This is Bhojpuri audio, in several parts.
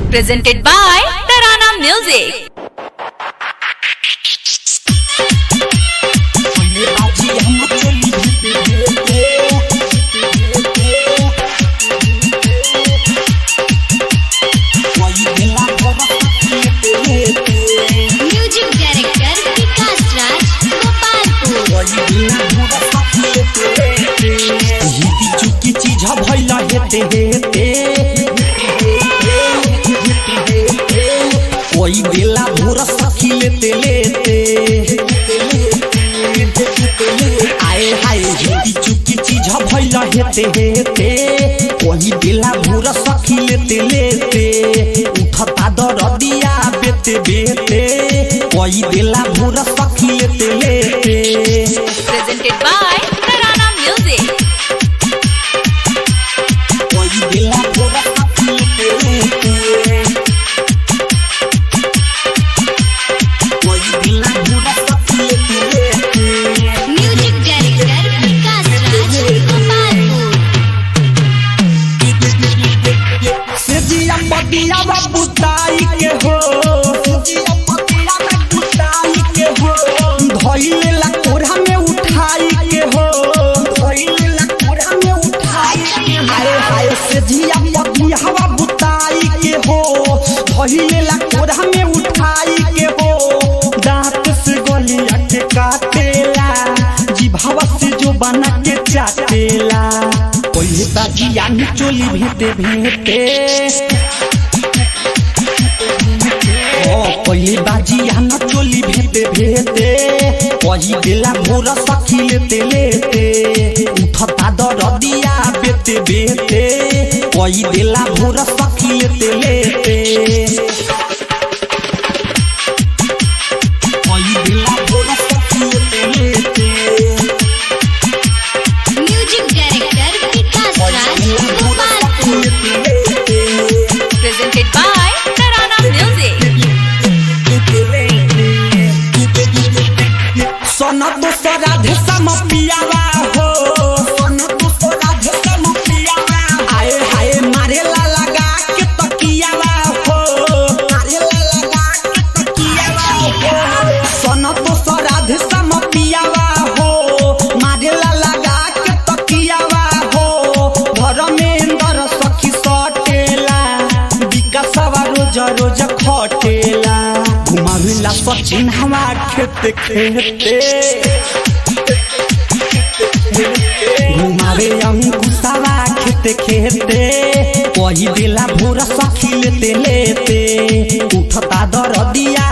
Presented by Tarana Music. Music director Vikas Raj, Gopalpur. चुकी चीज भैला हेते कोई बेला भोर सखी लेते आए हाय हिंदी चुकी चीज भैला हेते कोई बेला भोर सखी लेते उठता दरदिया बेते कोई बेला भोर सखी लेते Presented by Tarana Music. Music director Vikas Raj, Gopalpur. सेजिया पतिया बुताई के हो धइले ला कोढ़ा में उठाई के हो हाय हाय सेजिया पतिया बुताई के हो धइले ला कोढ़ा में उठाई के हो दांत से गलिया के काटेला जिभावा से जो बना के चाटेला कोई बाजिया चोली भेटे कोई बाजिया न चोली भेटे कोई बेला भोर सखी लेते उठता दरदिया बेते कोई बेला भोर सखी लेते कोई बेला भोर सखी लेते Music director Vikas Raj, Gopalpur. Presented by Tarana Music. सोना तो सरा धसम पियावा हो सोना तो सरा धसम पियावा आए हाय मारे ला लगा के तकियावा हो मारे ला लगा के तकियावा हो सोना तो सरा धसम पियावा हो मारे ला लगा के तकियावा हो घर में अंदर सखी सटेला विकासवा रोज खटेला घुमाविला सचिन हवा खेते घुमावे अंकुशवा खेते कोई बेला भोर सखी लेते उठता दरदिया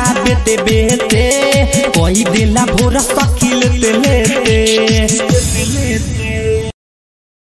बेते कोई बेला भोर सखी लेते